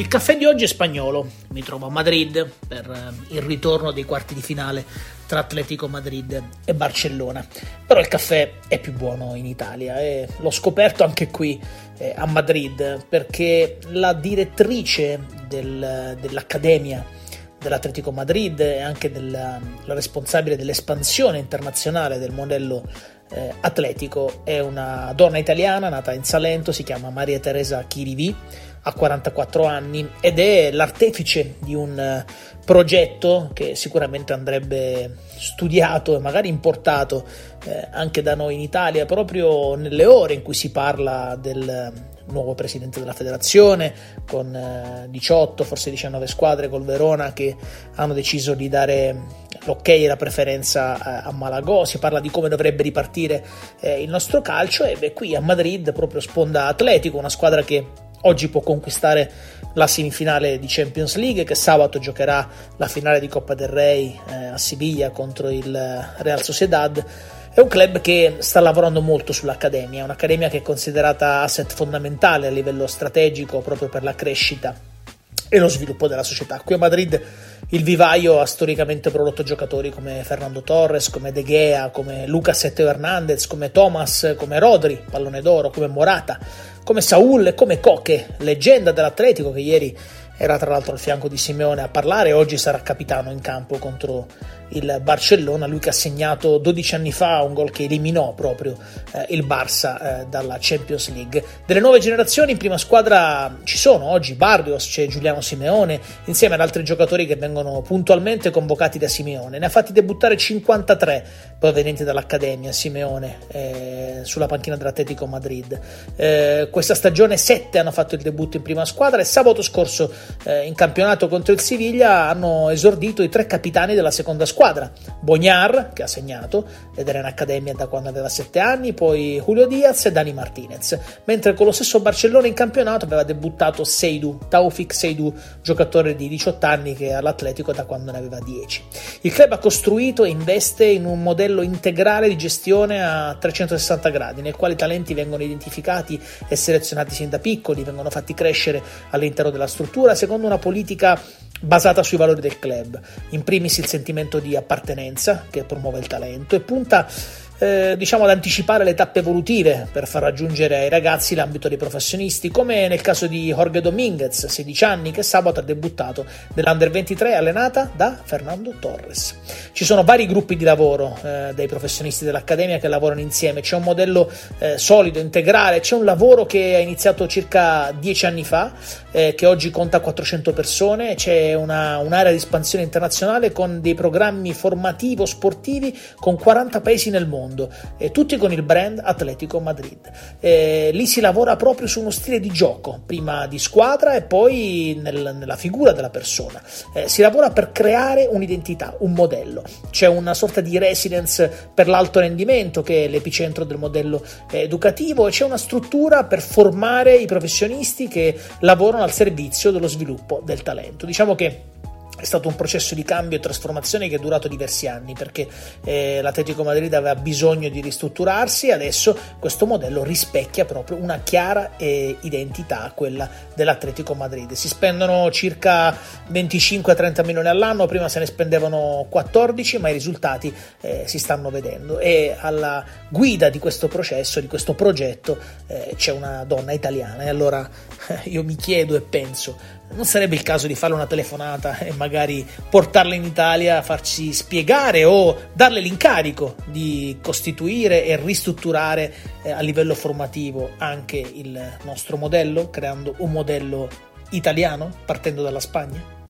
Il caffè di oggi è spagnolo, mi trovo a Madrid per il ritorno dei quarti di finale tra Atletico Madrid e Barcellona, però il caffè è più buono in Italia e l'ho scoperto anche qui a Madrid, perché la direttrice dell'Accademia dell'Atletico Madrid e anche la responsabile dell'espansione internazionale del modello atletico è una donna italiana nata in Salento, si chiama Maria Teresa Chirivi, ha 44 anni ed è l'artefice di un progetto che sicuramente andrebbe studiato e magari importato anche da noi in Italia, proprio nelle ore in cui si parla del nuovo presidente della federazione, con 18, forse 19 squadre col Verona che hanno deciso di dare l'ok e la preferenza a Malagò. Si parla di come dovrebbe ripartire il nostro calcio e qui a Madrid, proprio sponda Atletico, una squadra che oggi può conquistare la semifinale di Champions League, che sabato giocherà la finale di Coppa del Rey a Siviglia contro il Real Sociedad. È un club che sta lavorando molto sull'Accademia, un'Accademia che è considerata asset fondamentale a livello strategico proprio per la crescita e lo sviluppo della società. Qui a Madrid il vivaio ha storicamente prodotto giocatori come Fernando Torres, come De Gea, come Lucas Teo Hernandez, come Thomas, come Rodri, pallone d'oro, come Morata, come Saúl e come Koke, leggenda dell'Atletico, che ieri era tra l'altro al fianco di Simeone a parlare e oggi sarà capitano in campo contro il Barcellona, lui che ha segnato 12 anni fa un gol che eliminò proprio il Barça dalla Champions League. Delle nuove generazioni in prima squadra ci sono oggi Barrios, c'è Giuliano Simeone, insieme ad altri giocatori che vengono puntualmente convocati da Simeone. Ne ha fatti debuttare 53 provenienti dall'Accademia Simeone sulla panchina dell'Atletico Madrid. Questa stagione 7 hanno fatto il debutto in prima squadra e sabato scorso in campionato contro il Siviglia hanno esordito i 3 capitani della seconda squadra. Boñar, che ha segnato ed era in accademia da quando aveva 7 anni, poi Julio Diaz e Dani Martinez, mentre con lo stesso Barcellona in campionato aveva debuttato Taoufik Seydou, giocatore di 18 anni che è all'Atletico da quando ne aveva 10. Il club ha costruito e investe in un modello integrale di gestione a 360 gradi, nel quale i talenti vengono identificati e selezionati sin da piccoli, vengono fatti crescere all'interno della struttura secondo una politica basata sui valori del club, in primis il sentimento di appartenenza che promuove il talento e punta ad anticipare le tappe evolutive per far raggiungere ai ragazzi l'ambito dei professionisti, come nel caso di Jorge Dominguez, 16 anni, che sabato ha debuttato nell'Under 23 allenata da Fernando Torres. Ci sono vari gruppi di lavoro dei professionisti dell'Accademia che lavorano insieme, c'è un modello solido, integrale, c'è un lavoro che è iniziato circa 10 anni fa, che oggi conta 400 persone, c'è un'area di espansione internazionale con dei programmi formativo-sportivi con 40 paesi nel mondo, tutti con il brand Atletico Madrid. Lì si lavora proprio su uno stile di gioco, prima di squadra e poi nella figura della persona. Si lavora per creare un'identità, un modello. C'è una sorta di residence per l'alto rendimento che è l'epicentro del modello educativo e c'è una struttura per formare i professionisti che lavorano al servizio dello sviluppo del talento. Diciamo che è stato un processo di cambio e trasformazione che è durato diversi anni, perché l'Atletico Madrid aveva bisogno di ristrutturarsi e adesso questo modello rispecchia proprio una chiara identità, quella dell'Atletico Madrid. Si spendono circa 25-30 milioni all'anno, prima se ne spendevano 14, ma i risultati si stanno vedendo e alla guida di questo processo, di questo progetto c'è una donna italiana e allora io mi chiedo e penso, non sarebbe il caso di fare una telefonata e magari portarla in Italia, farci spiegare o darle l'incarico di costituire e ristrutturare a livello formativo anche il nostro modello, creando un modello italiano partendo dalla Spagna?